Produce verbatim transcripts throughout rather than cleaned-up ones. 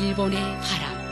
일본의 바람.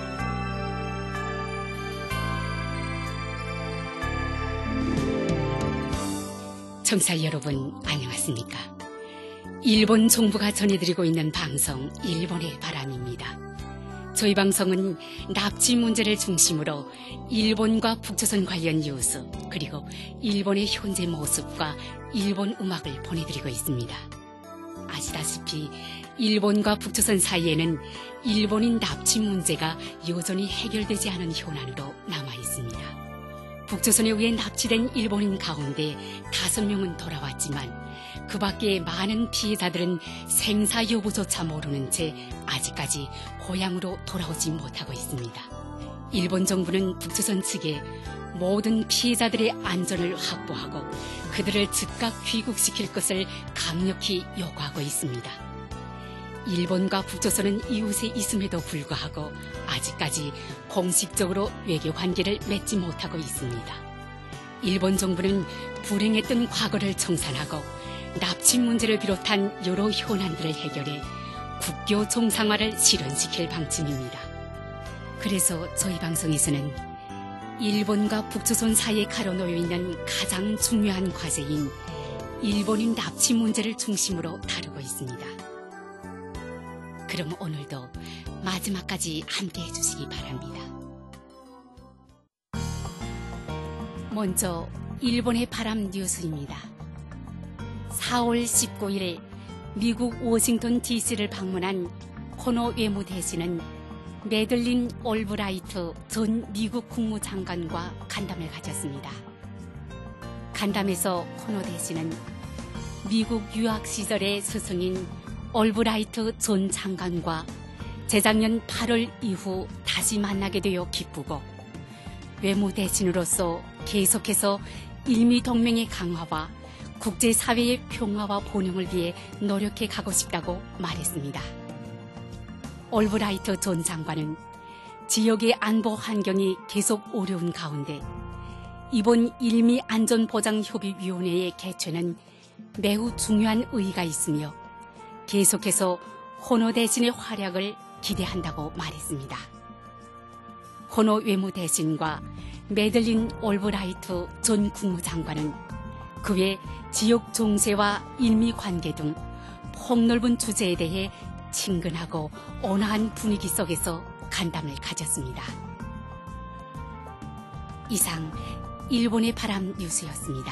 청취자 여러분, 안녕하십니까? 일본 정부가 전해드리고 있는 방송 일본의 바람입니다. 저희 방송은 납치 문제를 중심으로 일본과 북조선 관련 뉴스, 그리고 일본의 현재 모습과 일본 음악을 보내드리고 있습니다. 아시다시피 일본과 북조선 사이에는 일본인 납치 문제가 여전히 해결되지 않은 현안으로 남아 있습니다. 북조선에 의해 납치된 일본인 가운데 다섯 명은 돌아왔지만 그 밖에 많은 피해자들은 생사 여부조차 모르는 채 아직까지 고향으로 돌아오지 못하고 있습니다. 일본 정부는 북조선 측에 모든 피해자들의 안전을 확보하고 그들을 즉각 귀국시킬 것을 강력히 요구하고 있습니다. 일본과 북조선은 이웃에 있음에도 불구하고 아직까지 공식적으로 외교 관계를 맺지 못하고 있습니다. 일본 정부는 불행했던 과거를 청산하고 납치 문제를 비롯한 여러 현안들을 해결해 국교 정상화를 실현시킬 방침입니다. 그래서 저희 방송에서는 일본과 북조선 사이에 가로놓여 있는 가장 중요한 과제인 일본인 납치 문제를 중심으로 다루고 있습니다. 그럼 오늘도 마지막까지 함께 해주시기 바랍니다. 먼저 일본의 바람 뉴스입니다. 사월 십구일 미국 워싱턴 디씨를 방문한 코노 외무대신은 매들린 올브라이트 전 미국 국무장관과 간담을 가졌습니다. 간담에서 코노 대신은 미국 유학 시절의 스승인 올브라이트 전 장관과 재작년 팔월 이후 다시 만나게 되어 기쁘고 외무대신으로서 계속해서 일미동맹의 강화와 국제사회의 평화와 번영을 위해 노력해 가고 싶다고 말했습니다. 올브라이트 전 장관은 지역의 안보 환경이 계속 어려운 가운데 이번 일미안전보장협의위원회의 개최는 매우 중요한 의의가 있으며 계속해서 호노 대신의 활약을 기대한다고 말했습니다. 호노 외무대신과 매들린 올브라이트 전 국무장관은 그 외 지역 정세와 일미 관계 등 폭넓은 주제에 대해 친근하고 온화한 분위기 속에서 간담을 가졌습니다. 이상 일본의 바람 뉴스였습니다.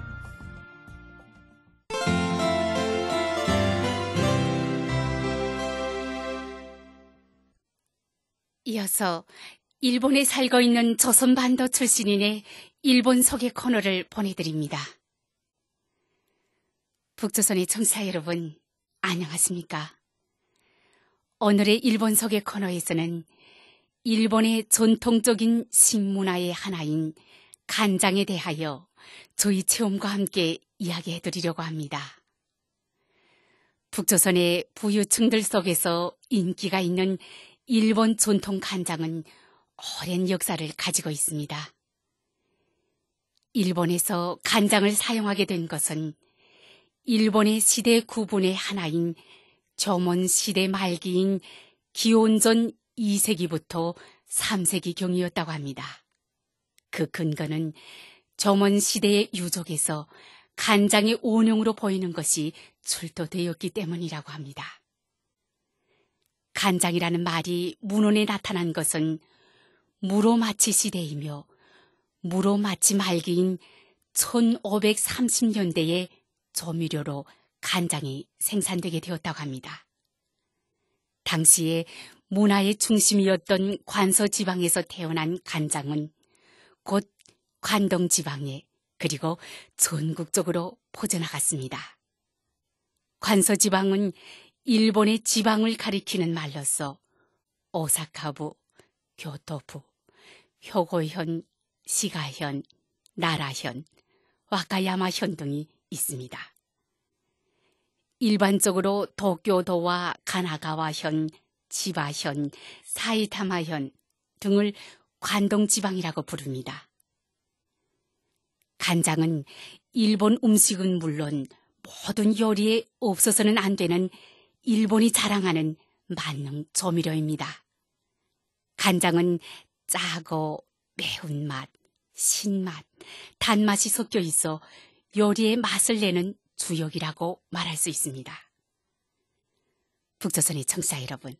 이어서 일본에 살고 있는 조선반도 출신인의 일본 소개 코너를 보내드립니다. 북조선의 청취자 여러분, 안녕하십니까? 오늘의 일본 소개 코너에서는 일본의 전통적인 식문화의 하나인 간장에 대하여 저희 체험과 함께 이야기해드리려고 합니다. 북조선의 부유층들 속에서 인기가 있는 일본 전통 간장은 오랜 역사를 가지고 있습니다. 일본에서 간장을 사용하게 된 것은 일본의 시대 구분의 하나인 조선 시대 말기인 기원전 이 세기부터 삼 세기경이었다고 합니다. 그 근거는 조선 시대의 유적에서 간장의 원형으로 보이는 것이 출토되었기 때문이라고 합니다. 간장이라는 말이 문헌에 나타난 것은 무로마치 시대이며 무로마치 말기인 천오백삼십 년대에 조미료로 간장이 생산되게 되었다고 합니다. 당시에 문화의 중심이었던 관서지방에서 태어난 간장은 곧 관동지방에 그리고 전국적으로 퍼져나갔습니다. 관서지방은 일본의 지방을 가리키는 말로서 오사카부, 교토부, 효고현, 시가현, 나라현, 와카야마현 등이 있습니다. 일반적으로 도쿄도와 가나가와현, 지바현, 사이타마현 등을 관동지방이라고 부릅니다. 간장은 일본 음식은 물론 모든 요리에 없어서는 안 되는 일본이 자랑하는 만능 조미료입니다. 간장은 짜고 매운맛, 신맛, 단맛이 섞여 있어 요리의 맛을 내는 주역이라고 말할 수 있습니다. 북조선의 청취자 여러분,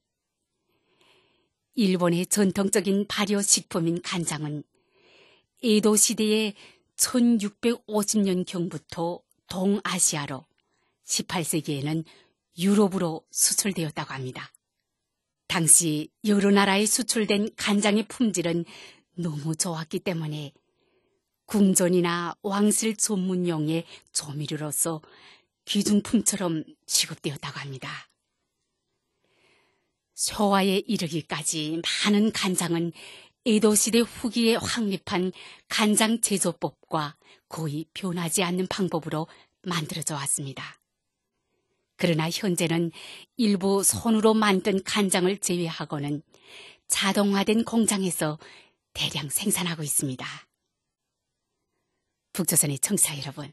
일본의 전통적인 발효식품인 간장은 에도 시대의 천육백오십 년경부터 동아시아로, 십팔 세기에는 유럽으로 수출되었다고 합니다. 당시 여러 나라에 수출된 간장의 품질은 너무 좋았기 때문에 궁전이나 왕실 전문용의 조미료로서 귀중품처럼 취급되었다고 합니다. 쇼와에 이르기까지 많은 간장은 에도시대 후기에 확립한 간장 제조법과 거의 변하지 않는 방법으로 만들어져 왔습니다. 그러나 현재는 일부 손으로 만든 간장을 제외하고는 자동화된 공장에서 대량 생산하고 있습니다. 북조선의 청취자 여러분,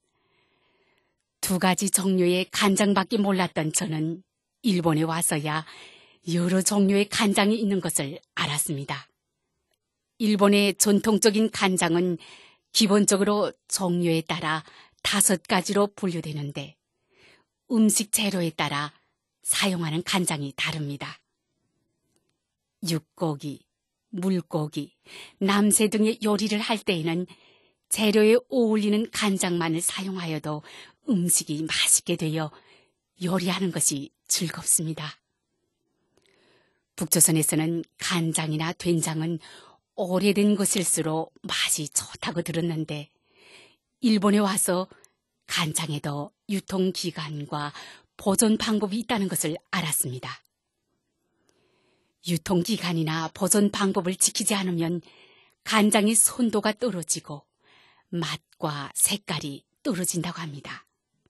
두 가지 종류의 간장밖에 몰랐던 저는 일본에 와서야 여러 종류의 간장이 있는 것을 알았습니다. 일본의 전통적인 간장은 기본적으로 종류에 따라 다섯 가지로 분류되는데 음식 재료에 따라 사용하는 간장이 다릅니다. 육고기, 물고기, 남새 등의 요리를 할 때에는 재료에 어울리는 간장만을 사용하여도 음식이 맛있게 되어 요리하는 것이 즐겁습니다. 북조선에서는 간장이나 된장은 오래된 것일수록 맛이 좋다고 들었는데 일본에 와서 간장에도 유통기간과 보존 방법이 있다는 것을 알았습니다. 유통기간이나 보존 방법을 지키지 않으면 간장의 선도가 떨어지고 맛과 색깔이 떨어진다고 합니다.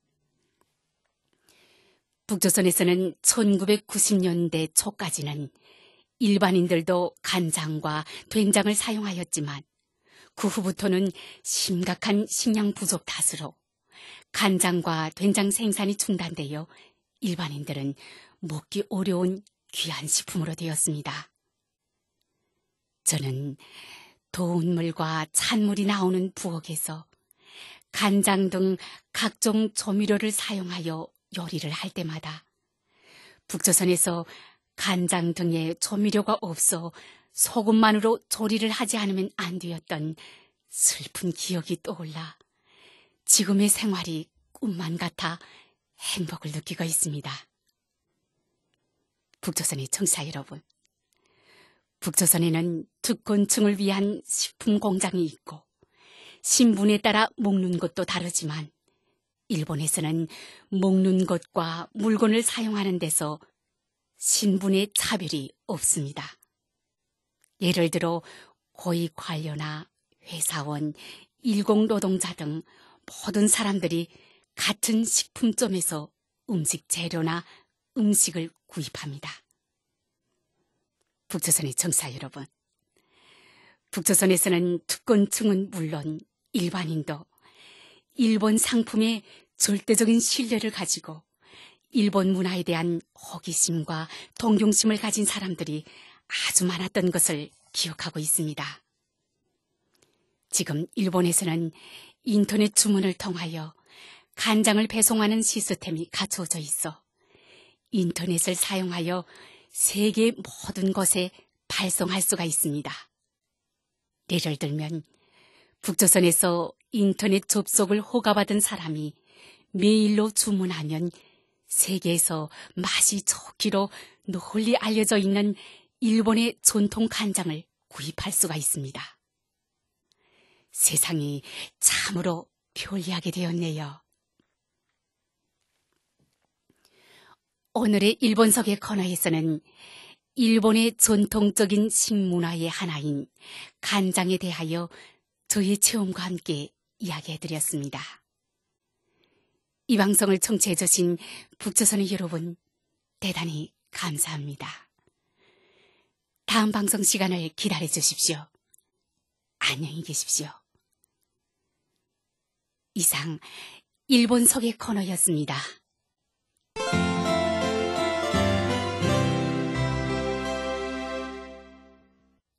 북조선에서는 천구백구십 년대 초까지는 일반인들도 간장과 된장을 사용하였지만 그 후부터는 심각한 식량 부족 탓으로 간장과 된장 생산이 중단되어 일반인들은 먹기 어려운 귀한 식품으로 되었습니다. 저는 더운 물과 찬물이 나오는 부엌에서 간장 등 각종 조미료를 사용하여 요리를 할 때마다 북조선에서 간장 등의 조미료가 없어 소금만으로 조리를 하지 않으면 안 되었던 슬픈 기억이 떠올라 지금의 생활이 꿈만 같아 행복을 느끼고 있습니다. 북조선의 청취자 여러분, 북조선에는 특권층을 위한 식품 공장이 있고 신분에 따라 먹는 것도 다르지만 일본에서는 먹는 것과 물건을 사용하는 데서 신분의 차별이 없습니다. 예를 들어 고위 관료나 회사원, 일공노동자 등 모든 사람들이 같은 식품점에서 음식 재료나 음식을 구입합니다. 북조선의 청취자 여러분, 북조선에서는 특권층은 물론 일반인도 일본 상품에 절대적인 신뢰를 가지고 일본 문화에 대한 호기심과 동경심을 가진 사람들이 아주 많았던 것을 기억하고 있습니다. 지금 일본에서는 인터넷 주문을 통하여 간장을 배송하는 시스템이 갖춰져 있어 인터넷을 사용하여 세계 모든 곳에 발송할 수가 있습니다. 예를 들면 북조선에서 인터넷 접속을 허가받은 사람이 메일로 주문하면 세계에서 맛이 좋기로 널리 알려져 있는 일본의 전통 간장을 구입할 수가 있습니다. 세상이 참으로 편리하게 되었네요. 오늘의 일본서계 코너에서는 일본의 전통적인 식문화의 하나인 간장에 대하여 저의 체험과 함께 이야기해드렸습니다. 이 방송을 청취해주신 북조선의 여러분, 대단히 감사합니다. 다음 방송 시간을 기다려주십시오. 안녕히 계십시오. 이상 일본서계 코너였습니다.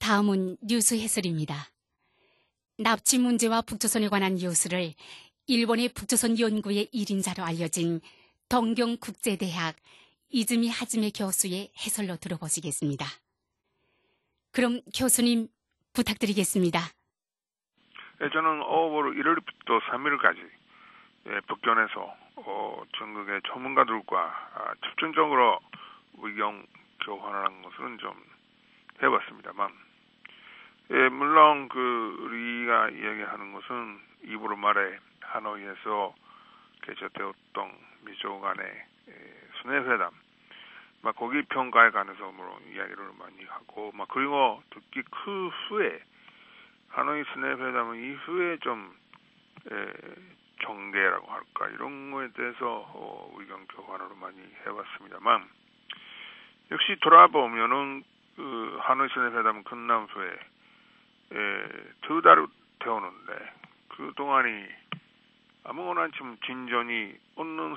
다음은 뉴스 해설입니다. 납치 문제와 북조선에 관한 뉴스를 일본의 북조선 연구의 일 인자로 알려진 동경국제대학 이즈미 하즈메 교수의 해설로 들어보시겠습니다. 그럼 교수님 부탁드리겠습니다. 예, 저는 오월 일일부터 삼일까지 예, 북견에서 어, 전국의 전문가들과 아, 집중적으로 의견 교환을 한 것은 좀 해봤습니다만, 예, 물론 그 우리가 이야기하는 것은 이월 말에 하노이에서 개최되었던 미조 간의 예, 순회회담, 막 거기 평가에 관해서 뭐 이야기를 많이 하고, 막 그리고 특히 그 후에 하노이 순회회담 이후에 좀 에, 정계라고 할까 이런 거에 대해서 어, 의견 교환을 많이 해봤습니다만, 역시 돌아보면은 그 하노이 순회회담 끝난 후에 에, 두 달 되었는데 그 동안이 아무거나 지금 진전이 없는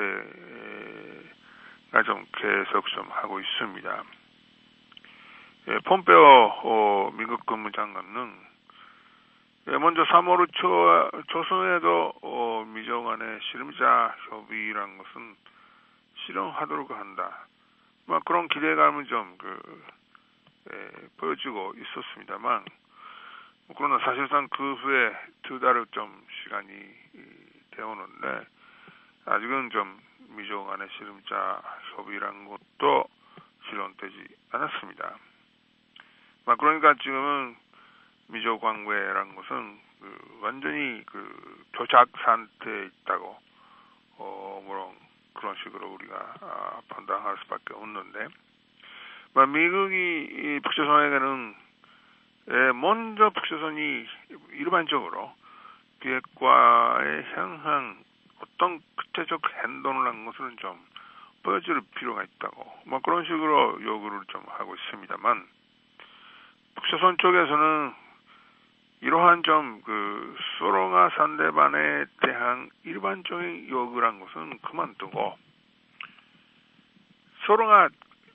상태가 좀 계속 좀 하고 있습니다. 예, 폼페오 어, 미국 국무장관은 예, 먼저 삼월 초 조선에도 어, 미조 간의 실무자 협의라는 것은 실현하도록 한다. 막 그런 기대감을 좀 그, 예, 보여주고 있었습니다만, 그러나 사실상 그 후에 두 달을 좀 시간이 되었는데 아직은 좀 미조 간의 실무자 협의라는 것도 실현되지 않았습니다. 막 그러니까 지금은 미조 관계라는 것은 그 완전히 그 교착 상태에 있다고 어 물론 그런 식으로 우리가 아, 판단할 수밖에 없는데, 막 미국이 이 북조선에게는 예, 먼저 북조선이 일반적으로 비핵화에 향한 어떤 구체적 행동을 한 것을 좀 보여줄 필요가 있다고 뭐 그런 식으로 요구를 좀 하고 있습니다만, 북조선 쪽에서는 이러한 좀 그 소롱아 상대방에 대한 일반적인 요구란 것은 그만두고 소롱아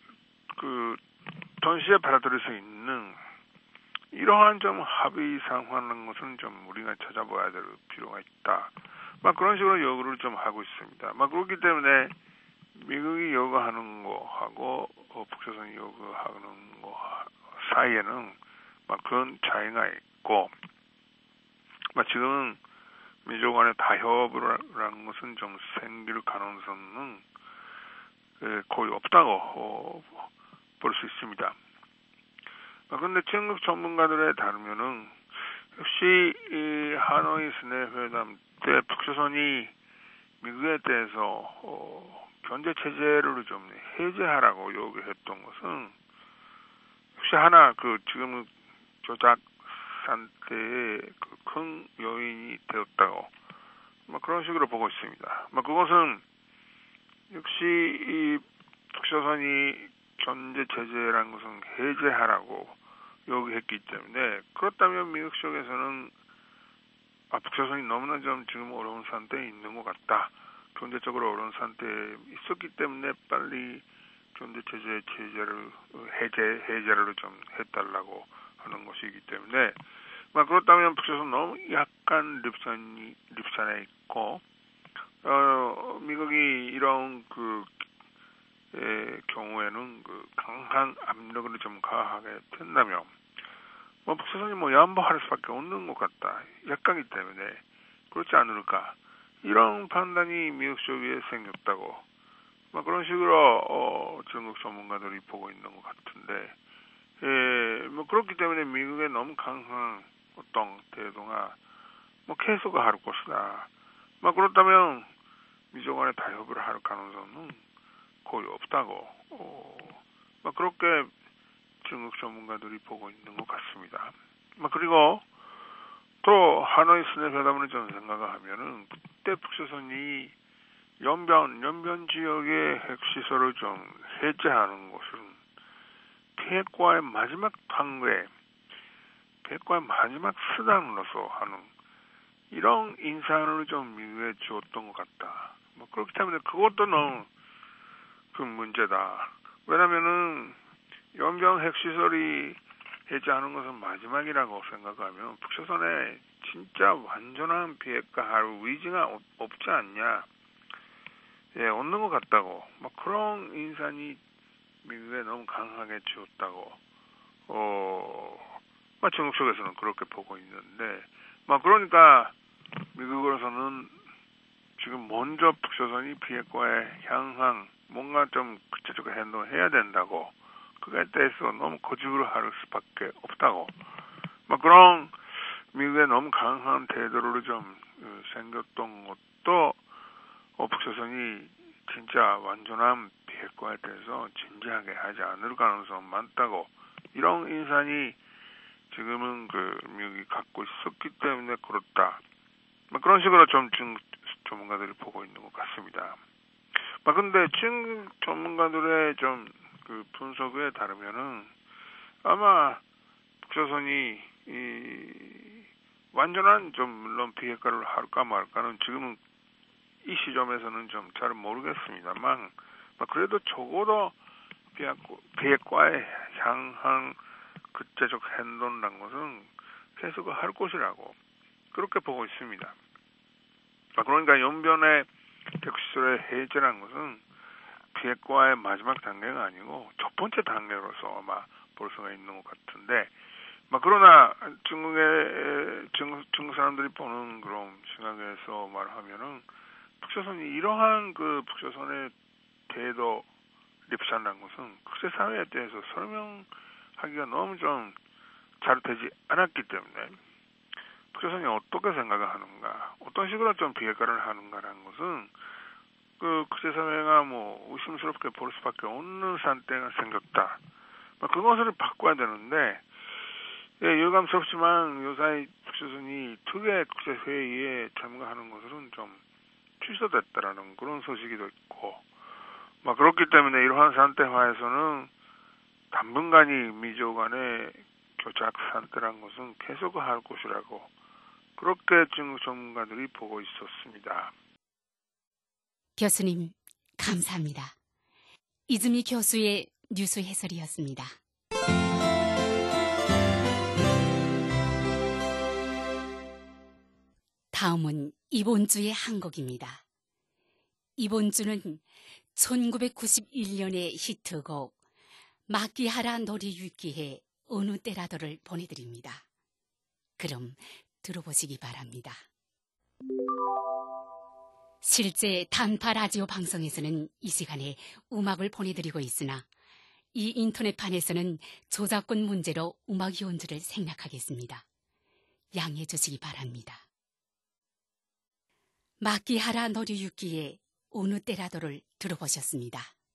그 동시에 받아들일 수 있는 이러한 좀 합의 상황하는 것은 좀 우리가 찾아봐야 될 필요가 있다. 막 그런 식으로 요구를 좀 하고 있습니다. 막 그렇기 때문에 미국이 요구하는 거하고 어, 북조선이 요구하는 거 사이에는 막 그런 차이가 있고, 막 지금은 미조 간의 타협이라는 것은 좀 생길 가능성은 거의 없다고 어, 볼 수 있습니다. 그런데 중국 전문가들에 따르면은 역시 이 하노이 순회회담 때 북조선이 미국에 대해서 어, 경제 체제를 좀 해제하라고 요구했던 것은 역시 하나 그 지금 조작 상태의 그 큰 요인이 되었다고 막 그런 식으로 보고 있습니다. 막 그것은 역시 이 북조선이 경제 체제라는 것은 해제하라고 요구했기 때문에, 그렇다면 미국 쪽에서는 아, 북조선이 너무나 좀 지금 어려운 상태에 있는 것 같다. 경제적으로 어려운 상태에 있었기 때문에 빨리 경제 체제 체제를 해제 해제를 좀 해달라고 하는 것이기 때문에, 막 그렇다면 북조선 너무 약간 립산이 립산에 있고 어, 미국이 이런 그 의 경우에는 그 강한 압력을 좀 가하게 된다면 뭐 북조선이 뭐 양보할 수밖에 없는 것 같다. 약간이기 때문에 그렇지 않을까, 이런 판단이 미국 쪽에 생겼다고 뭐 그런 식으로 어, 중국 전문가들이 보고 있는 것 같은데, 예, 뭐 그렇기 때문에 미국의 너무 강한 어떤 태도가 뭐 계속 할 것이다. 뭐 그렇다면 미조 간의 타협을 할 가능성은 거의 없다고 어, 막 그렇게 중국 전문가들이 보고 있는 것 같습니다. 막 그리고 또 하노이 순회회담을 좀 생각을 하면은 그때 북조선이 연변 연변 지역의 핵시설을 좀 해제하는 것은 비핵화의 마지막 단계, 비핵화의 마지막 수단으로서 하는 이런 인상을 좀 미국에 주었던 것 같다. 뭐 그렇기 때문에 그것도 너무 그 문제다. 왜냐면은 연변 핵시설이 해제하는 것은 마지막이라고 생각하면 북조선에 진짜 완전한 비핵화할 의지가 없, 없지 않냐. 예, 없는 것 같다고. 막 그런 인상이 미국에 너무 강하게 지었다고. 어, 막 중국 쪽에서는 그렇게 보고 있는데, 막 그러니까 미국으로서는 지금 먼저 북조선이 비핵화에 향한 뭔가 좀 구체적인 행동을 해야 된다고. 그거에 대해서 너무 고집을 할 수밖에 없다고. 막 그런 미국의 너무 강한 태도로 좀 생겼던 것도 어, 북조선이 진짜 완전한 비핵화에 대해서 진지하게 하지 않을 가능성이 많다고. 이런 인상이 지금은 그 미국이 갖고 있었기 때문에 그렇다. 막 그런 식으로 좀 중국 전문가들이 보고 있는 것 같습니다. 막 근데 중국 전문가들의 좀 그 분석에 따르면은 아마 북조선이 이 완전한 좀 물론 비핵화를 할까 말까는 지금은 이 시점에서는 좀 잘 모르겠습니다만, 그래도 적어도 비핵화에 향한 구체적 행동이라는 것은 계속 할 것이라고 그렇게 보고 있습니다. 그러니까 연변의 핵시설의 해제라는 것은 비핵화의 마지막 단계가 아니고 첫 번째 단계로서 아마 볼 수가 있는 것 같은데, 그러나 중국의 중국, 중국 사람들이 보는 그런 시각에서 말하면은 북조선이 이러한 그 북조선의 태도 립산다는 것은 국제사회에 대해서 설명하기가 너무 좀 잘 되지 않았기 때문에 북조선이 어떻게 생각을 하는가, 어떤 식으로 좀 비핵화를 하는가라는 것은 그 국제사회가 뭐 의심스럽게 볼 수밖에 없는 상태가 생겼다. 그것을 바꿔야 되는데, 예, 유감스럽지만 요사이 북조선이 특유의 국제회의에 참가하는 것은 좀 취소됐다라는 그런 소식이도 있고, 막 그렇기 때문에 이러한 상태화에서는 당분간이 미조 간의 교착 상태란 것은 계속 할 것이라고 그렇게 중국 전문가들이 보고 있었습니다. 교수님, 감사합니다. 이즈미 교수의 뉴스 해설이었습니다. 다음은 이번 주의 한국입니다. 이번 주는 천구백구십일 년의 히트곡 마키하라 노리유키의 어느 때라도를 보내드립니다. 그럼 들어보시기 바랍니다. 실제 단파 라디오 방송에서는 이 시간에 음악을 보내드리고 있으나 이 인터넷판에서는 저작권 문제로 음악 연주를 생략하겠습니다. 양해해 주시기 바랍니다. 마키하라 노리유키의 어느 때라도를 들어보셨습니다.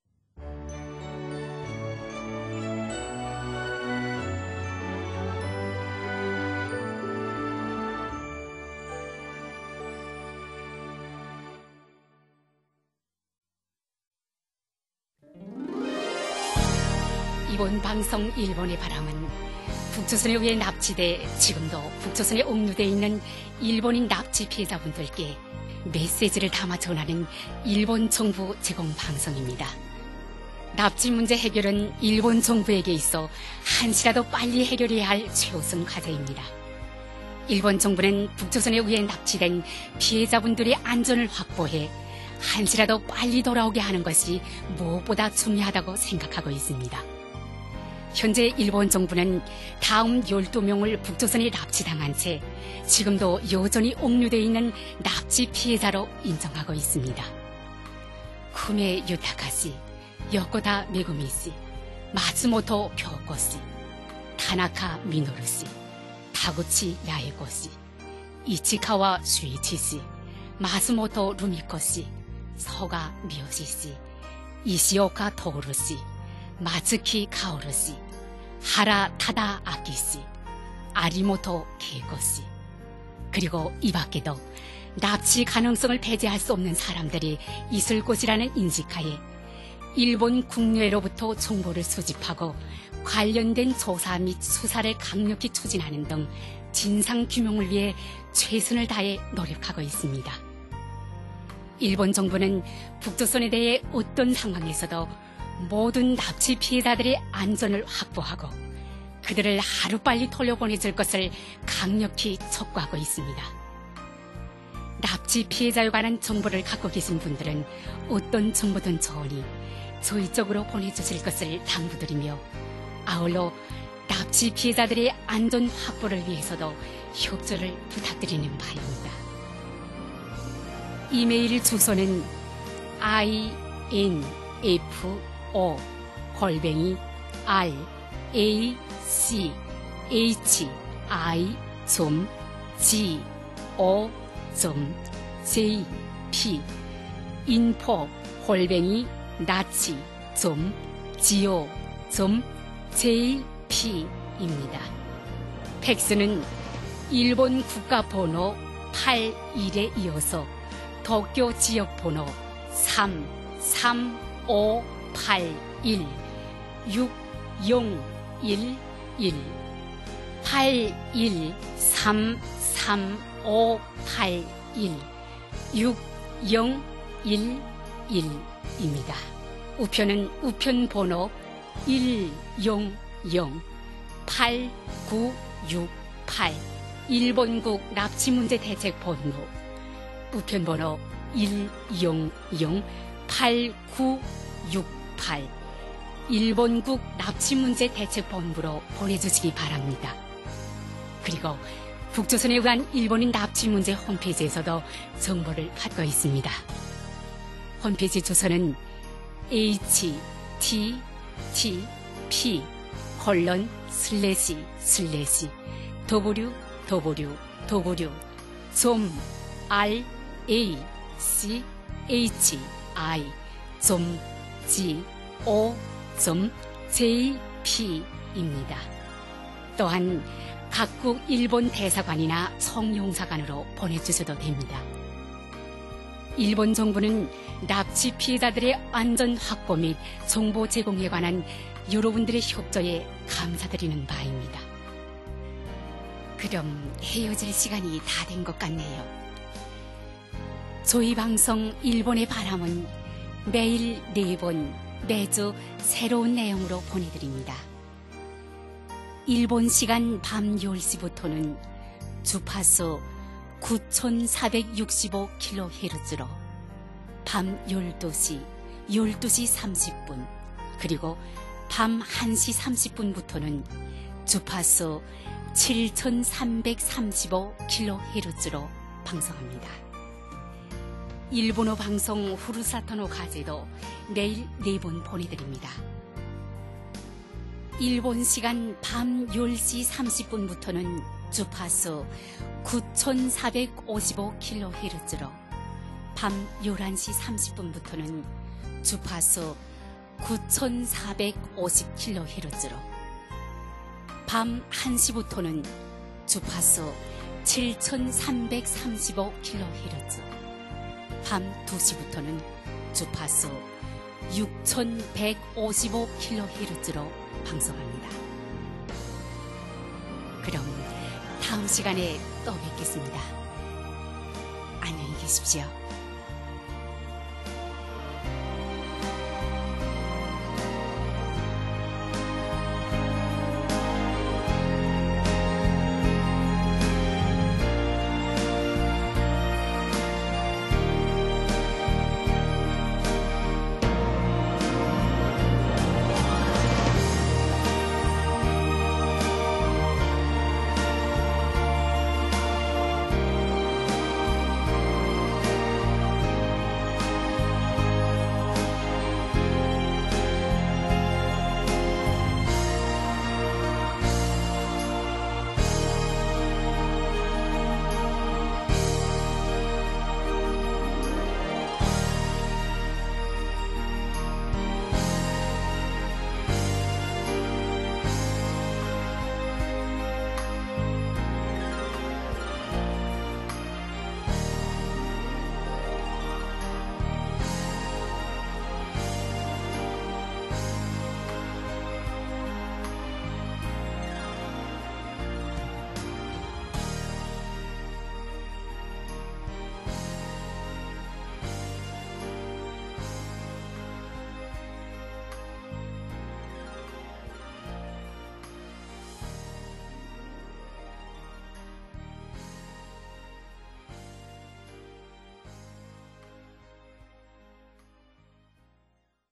이번 방송 일본의 바람은 북조선에 의해 납치돼 지금도 북조선에 억류돼 있는 일본인 납치 피해자분들께 메시지를 담아 전하는 일본 정부 제공 방송입니다. 납치 문제 해결은 일본 정부에게 있어 한시라도 빨리 해결해야 할 최우선 과제입니다. 일본 정부는 북조선에 의해 납치된 피해자분들의 안전을 확보해 한시라도 빨리 돌아오게 하는 것이 무엇보다 중요하다고 생각하고 있습니다. 현재 일본 정부는 다음 열두 명을 북조선에 납치당한 채 지금도 여전히 억류되어 있는 납치 피해자로 인정하고 있습니다. 쿠메 유타카씨, 요코다 메구미씨, 마츠모토 교코씨, 타나카 미노루씨, 타구치 야에코씨, 이치카와 슈이치씨, 마스모토 루미코씨, 서가 미요시씨, 이시오카 토루씨, 마츠키 카오루씨, 하라 타다 아키씨, 아리모토 케이코씨, 그리고 이 밖에도 납치 가능성을 배제할 수 없는 사람들이 있을 것이라는 인식하에 일본 국내로부터 정보를 수집하고 관련된 조사 및 수사를 강력히 추진하는 등 진상규명을 위해 최선을 다해 노력하고 있습니다. 일본 정부는 북조선에 대해 어떤 상황에서도 모든 납치 피해자들의 안전을 확보하고 그들을 하루빨리 돌려보내줄 것을 강력히 촉구하고 있습니다. 납치 피해자에 관한 정보를 갖고 계신 분들은 어떤 정보든 좋으니 저희 쪽으로 보내주실 것을 당부드리며, 아울러 납치 피해자들의 안전 확보를 위해서도 협조를 부탁드리는 바입니다. 이메일 주소는 info 골뱅이 r a c h i g o j p info 골뱅이 나치 go j p 입니다. 팩스는 일본 국가번호 팔십일에 이어서 도쿄 지역번호 삼 삼 오 팔 일 육 영 일 일 팔 일 삼 삼 오 팔 일 육 영 일 일입니다. 우편은 우편 번호 일 영 영 팔 구 육 팔 일본국 납치문제 대책본부, 우편 번호 일 영 영 팔 구 육 팔 일본국 납치문제 대책본부로 보내주시기 바랍니다. 그리고 북조선에 의한 일본인 납치문제 홈페이지에서도 정보를 받고 있습니다. 홈페이지 주소는 http 콜론 슬래시 슬래시 www 점 r a c h i 점 g o 점 j p 입니다. 또한 각국 일본 대사관이나 총영사관으로 보내주셔도 됩니다. 일본 정부는 납치 피해자들의 안전 확보 및 정보 제공에 관한 여러분들의 협조에 감사드리는 바입니다. 그럼 헤어질 시간이 다 된 것 같네요. 저희 방송 일본의 바람은 매일 네 번 매주 새로운 내용으로 보내드립니다. 일본 시간 밤 열 시부터는 주파수 구천사백육십오 킬로헤르츠로 밤 열두 시, 열두 시 삼십 분, 그리고 밤 한 시 삼십 분부터는 주파수 칠천삼백삼십오 킬로헤르츠로 방송합니다. 일본어 방송 후루사토노 가제도 매일 네 번 보내드립니다. 일본 시간 밤 열 시 삼십 분부터는 주파수 구천사백오십오 킬로헤르츠로 밤 열한 시 삼십 분부터는 주파수 구천사백오십 킬로헤르츠로 밤 한 시부터는 주파수 칠천삼백삼십오 킬로헤르츠, 밤 두 시부터는 주파수 육천백오십오 킬로헤르츠로 방송합니다. 그럼 다음 시간에 또 뵙겠습니다. 안녕히 계십시오.